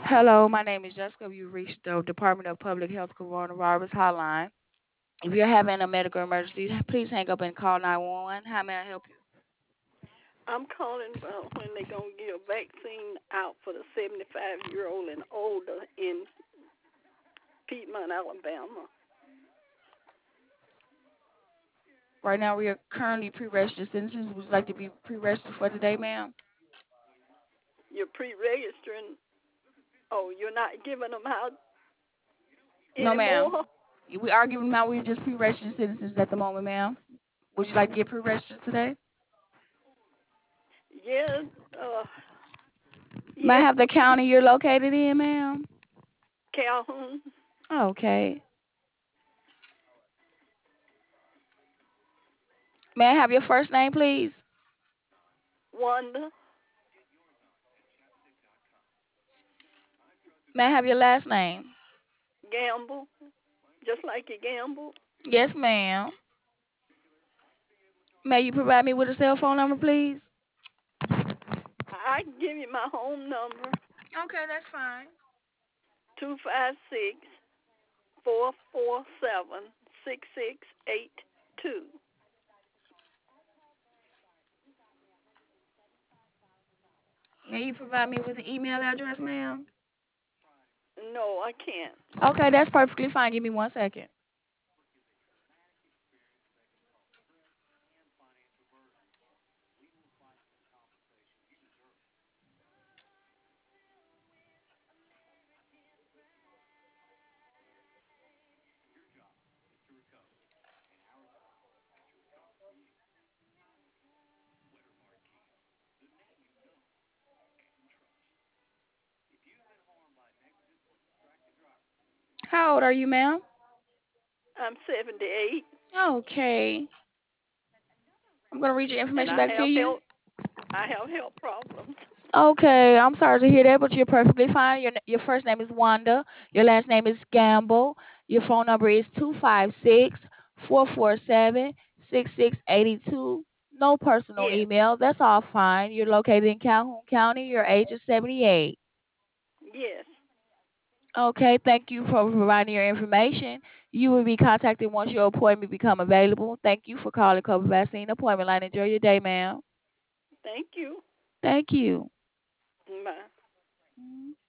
Hello, my name is Jessica. You reached the Department of Public Health Coronavirus Hotline. If you're having a medical emergency, please hang up and call 911. How may I help you? I'm calling about when they're going to get a vaccine out for the 75-year-old and older in Piedmont, Alabama. Right now, we are currently pre-registered citizens. Would you like to be pre-registered for today, ma'am? You're pre-registering. Oh, you're not giving them out No, ma'am. anymore? We are giving them out. We're just pre-registered citizens at the moment, ma'am. Would you like to get pre-registered today? Yes, May I yes, have the county you're located in, ma'am? Calhoun, Okay. May I have your first name, please? Wanda, May I have your last name? Gamble, just like you gamble. Yes, ma'am. May you provide me with a cell phone number, please? I can give you my home number, Okay, that's fine. 256-447-6682. May you provide me with an email address, ma'am? No, I can't. Okay, that's perfectly fine. Give me 1 second. How old are you, ma'am? I'm 78, Okay. I'm going to read your and information back to you. I have health problems. Okay, I'm sorry to hear that, but you're perfectly fine. Your first name is Wanda. Your last name is Gamble. Your phone number is 256-447-6682. No personal Yes, email. That's all fine. You're located in Calhoun County. Your age is 78. yes. Okay, thank you for providing your information. You will be contacted once your appointment become available. Thank you for calling COVID Vaccine Appointment Line. Enjoy your day, ma'am. Thank you. Thank you. Bye. Mhm.